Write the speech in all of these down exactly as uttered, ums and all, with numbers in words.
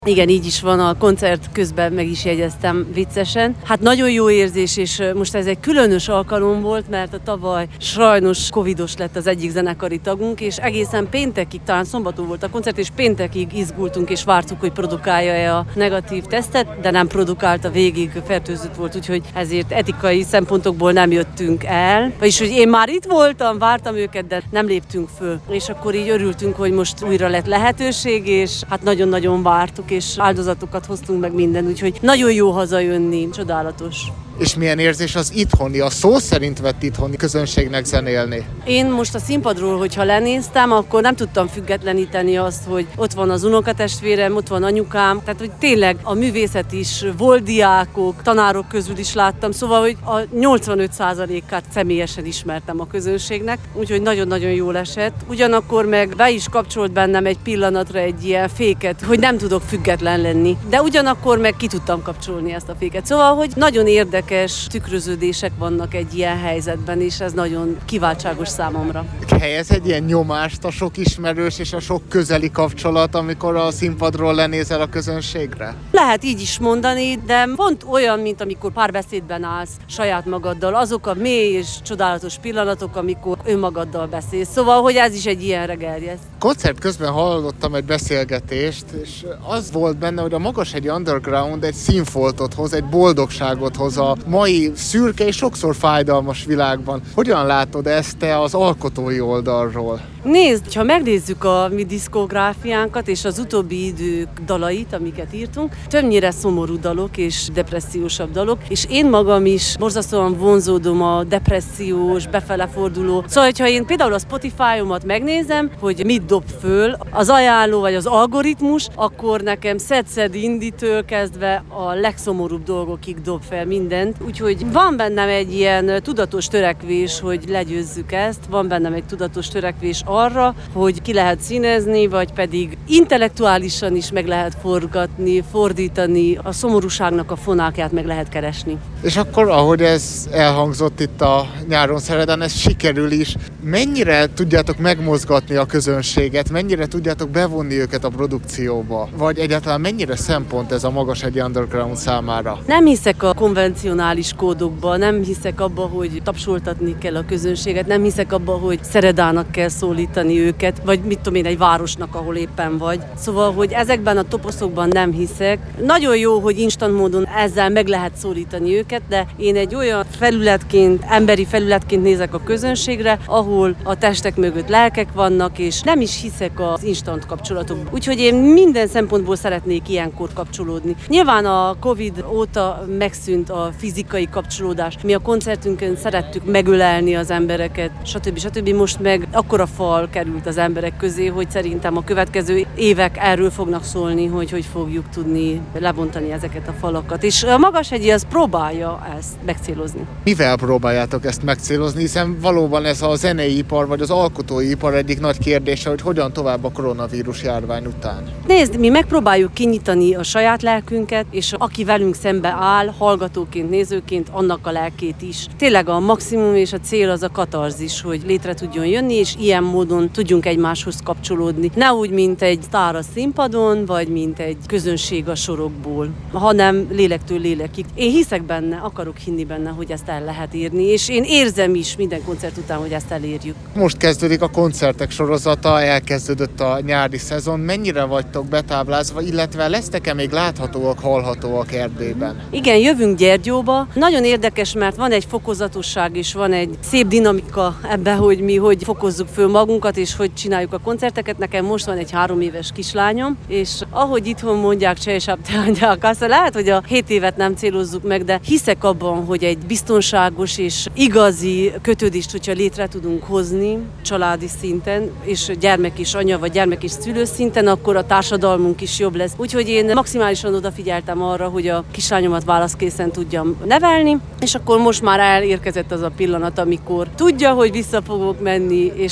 Igen, így is van, a koncert közben meg is jegyeztem viccesen. Hát nagyon jó érzés, és most ez egy különös alkalom volt, mert a tavaly sajnos covidos lett az egyik zenekari tagunk, és egészen péntekig, talán szombaton volt a koncert, és péntekig izgultunk, és vártuk, hogy produkálja-e a negatív tesztet, de nem produkálta, végig fertőzött volt, úgyhogy ezért etikai szempontokból nem jöttünk el. Vagyis, hogy én már itt voltam, vártam őket, de nem léptünk föl. És akkor így örültünk, hogy most újra lett lehetőség, és hát nagyon-nagyon vártuk, és áldozatokat hoztunk meg minden, úgyhogy nagyon jó hazajönni, csodálatos. És milyen érzés az itthoni, a szó szerint vett itthoni közönségnek zenélni? Én most a színpadról, hogyha lenéztem, akkor nem tudtam függetleníteni azt, hogy ott van az unokatestvérem, ott van anyukám, tehát hogy tényleg a művészet is, volt diákok, tanárok közül is láttam, szóval, hogy a nyolcvanöt százalékát személyesen ismertem a közönségnek, úgyhogy nagyon-nagyon jól esett. Ugyanakkor meg be is kapcsolt bennem egy pillanatra egy ilyen féket, hogy nem tudok független lenni, de ugyanakkor meg ki tudtam kapcsolni ezt a féket. Szóval, hogy nagyon érdekes tükröződések vannak egy ilyen helyzetben, és ez nagyon kiváltságos számomra. Helyez egy ilyen nyomást a sok ismerős és a sok közeli kapcsolat, amikor a színpadról lenézel a közönségre? Lehet így is mondani, de pont olyan, mint amikor párbeszédben állsz saját magaddal, azok a mély és csodálatos pillanatok, amikor önmagaddal beszélsz. Szóval, hogy ez is egy ilyenre gerjed. Koncert közben hallottam egy beszélgetést, és az volt benne, hogy a Magashegyi Underground egy színfoltot hoz, egy boldogságot hoz a mai szürke és sokszor fájdalmas világban. Hogyan látod ezt te az alkotói oldalról? Nézd, ha megnézzük a mi diszkográfiánkat és az utóbbi idők dalait, amiket írtunk, többnyire szomorú dalok és depressziósabb dalok, és én magam is borzasztóan vonzódom a depressziós, befeleforduló. Szóval, ha én például a Spotify-omat megnézem, hogy mit dob föl az ajánló vagy az algoritmus, akkor nekem Szed Inditől kezdve a legszomorúbb dolgokig dob fel mindent. Úgyhogy van bennem egy ilyen tudatos törekvés, hogy legyőzzük ezt, van bennem egy tudatos törekvés arra, hogy ki lehet színezni, vagy pedig intellektuálisan is meg lehet forgatni, fordítani, a szomorúságnak a fonákját meg lehet keresni. És akkor, ahogy ez elhangzott itt a Nyáron Szereden, ez sikerül is. Mennyire tudjátok megmozgatni a közönséget, mennyire tudjátok bevonni őket a produkcióba? Vagy egyáltalán mennyire szempont ez a Magashegyi Underground számára? Nem hiszek a konvencionális kódokba, nem hiszek abba, hogy tapsoltatni kell a közönséget, nem hiszek abba, hogy Szeredának kell szólítani őket, vagy mit tudom én, egy városnak, ahol éppen vagy. Szóval, hogy ezekben a toposzokban nem hiszek. Nagyon jó, hogy instant módon ezzel meg lehet szólítani őket, de én egy olyan felületként, emberi felületként nézek a közönségre, ahol a testek mögött lelkek vannak, és nem is hiszek az instant kapcsolatokban. Úgyhogy én minden szempontból szeretnék ilyenkor kapcsolódni. Nyilván a Covid óta megszűnt a fizikai kapcsolódás. Mi a koncertünkön szerettük megölelni az embereket, stb. stb. Most meg akkora fal került az emberek közé, hogy szerintem a következő évek erről fognak szólni, hogy hogy fogjuk tudni lebontani ezeket a falakat. És a Magashegyi az próbálja ezt megcélozni. Mivel próbáljátok ezt megcélozni, hiszen valóban ez a zenei ipar vagy az alkotói ipar egyik nagy kérdése, hogy hogyan tovább a koronavírus járvány után? Nézd, mi megpróbáljuk kinyitani a saját lelkünket, és aki velünk szembe áll, hallgatóként, nézőként, annak a lelkét is. Tényleg a maximum és a cél az a katarzis, hogy létre tudjon jönni, és ilyen módon tudjunk egymáshoz kapcsolódni. Ne úgy, mint egy sztár a színpadon, vagy mint egy közönség a sorokból, hanem lélektől lélekig. Én hiszek benne, akarok hinni benne, hogy ezt el lehet érni, és én érzem is minden koncert után, hogy ezt elérjük. Most kezdődik a koncertek sorozata, elkezdődött a nyári szezon. Mennyire vagytok betáblázva, illetve lesztek-e még láthatóak, hallhatóak Erdélyben? Igen, jövünk Gyergyóba. Nagyon érdekes, mert van egy fokozatosság, és van egy szép dinamika ebben, hogy mi hogy fokozzuk föl magunkat, és hogy csináljuk a koncerteket. Nekem most van egy három éves kislányom, és ahogy itthon mondják, csejsebb teányák, azt lehet, hogy a hét évet nem célozzuk meg, de hiszek abban, hogy egy biztonságos és igazi kötődést, hogyha létre tudunk hozni családi szinten, és gyermek és anya, vagy gyermek és szülő szinten, akkor a társadalmunk is jobb lesz. Úgyhogy én maximálisan odafigyeltem arra, hogy a kislányomat válaszkészen tudjam nevelni, és akkor most már elérkezett az a pillanat, amikor tudja, hogy vissza fogok menni, és akkor el tud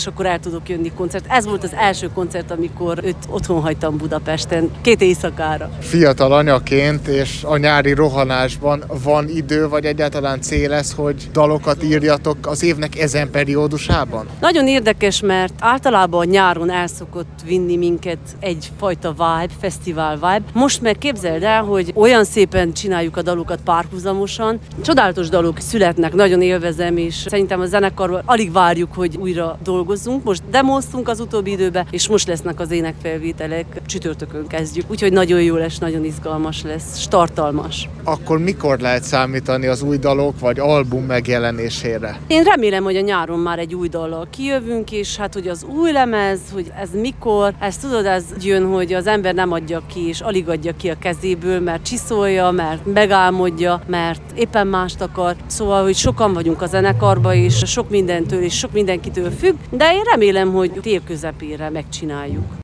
tudok jönni koncert. Ez volt az első koncert, amikor őt otthon hagytam Budapesten, két éjszakára. Fiatal anyaként és a nyári rohanásban van idő, vagy egyáltalán cél ez, hogy dalokat írjatok az évnek ezen periódusában? Nagyon érdekes, mert általában nyáron el szokott vinni minket egyfajta vibe, fesztivál vibe. Most meg képzeld el, hogy olyan szépen csináljuk a dalokat párhuzamosan. Csodálatos dalok születnek, nagyon élvezem, és szerintem a zenekarban alig várjuk, hogy újra dolgozzunk. Most demoztunk az utóbbi időben, és most lesznek az énekfelvételek. Csütörtökön kezdjük, úgyhogy nagyon jó lesz, nagyon izgalmas lesz, és tartalmas. Akkor mikor lehet számítani az új dalok vagy album megjelenésére? Én remélem, hogy a nyáron már egy új dallal kijövünk, és hát, hogy az új lemez, hogy ez mikor, ezt tudod, ez jön, hogy az ember nem adja ki, és alig adja ki a kezéből, mert csiszolja, mert megálmodja, mert éppen mást akar. Szóval, hogy sokan vagyunk a zenekarban, és sok mindentől és sok mindenkitől függ, de én remélem, hogy tél közepére megcsináljuk.